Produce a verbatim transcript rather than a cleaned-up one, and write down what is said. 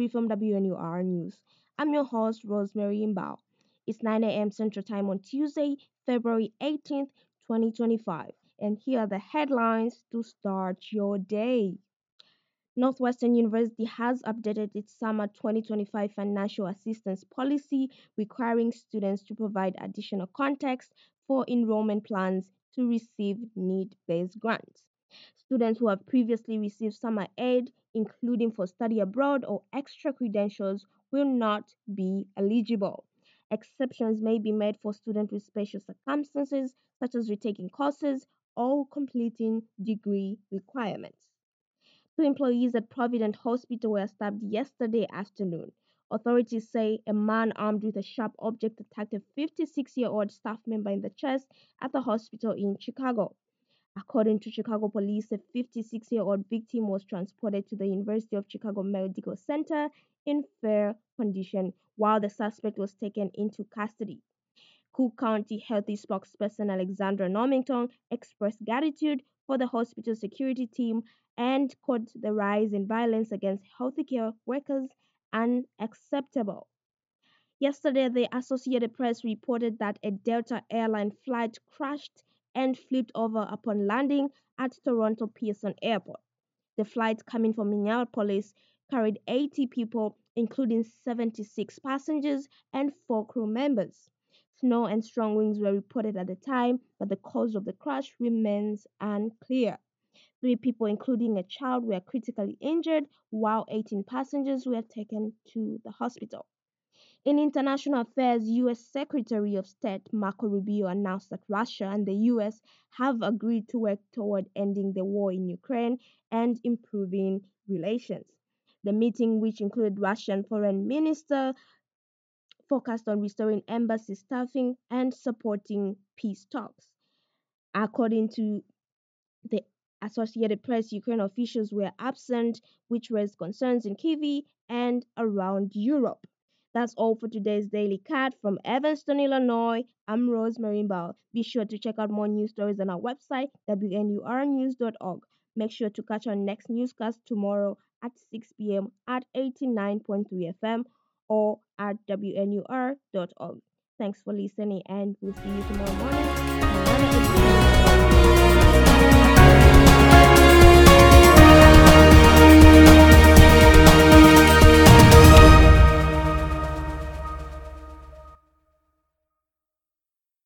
read from W N U R News. I'm your host, Rosemary Imbao. It's nine a.m. Central Time on Tuesday, February eighteenth, twenty twenty-five. And here are the headlines to start your day. Northwestern University has updated its summer twenty twenty-five financial assistance policy, requiring students to provide additional context for enrollment plans to receive need based grants. Students who have previously received summer aid, including for study abroad or extra credentials, will not be eligible. Exceptions may be made for students with special circumstances, such as retaking courses or completing degree requirements. Two employees at Provident Hospital were stabbed yesterday afternoon. Authorities say a man armed with a sharp object attacked a fifty-six year old staff member in the chest at the hospital in Chicago. According to Chicago police, a fifty-six year old victim was transported to the University of Chicago Medical Center in fair condition, while the suspect was taken into custody. Cook County Health spokesperson Alexandra Normington expressed gratitude for the hospital security team and called the rise in violence against healthcare workers unacceptable. Yesterday, the Associated Press reported that a Delta Airline flight crashed and flipped over upon landing at Toronto Pearson Airport. The flight coming from Minneapolis carried eighty people, including seventy-six passengers and four crew members. Snow and strong winds were reported at the time, but the cause of the crash remains unclear. Three people, including a child, were critically injured, while eighteen passengers were taken to the hospital. In international affairs, U S. Secretary of State Marco Rubio announced that Russia and the U S have agreed to work toward ending the war in Ukraine and improving relations. The meeting, which included Russian Foreign Minister, focused on restoring embassy staffing and supporting peace talks. According to the Associated Press, Ukraine officials were absent, which raised concerns in Kyiv and around Europe. That's all for today's Daily Cat from Evanston, Illinois. I'm Rose Marimbal. Be sure to check out more news stories on our website, w n u r news dot org. Make sure to catch our next newscast tomorrow at six p.m. at eighty-nine point three F M or at w n u r dot org. Thanks for listening, and we'll see you tomorrow morning.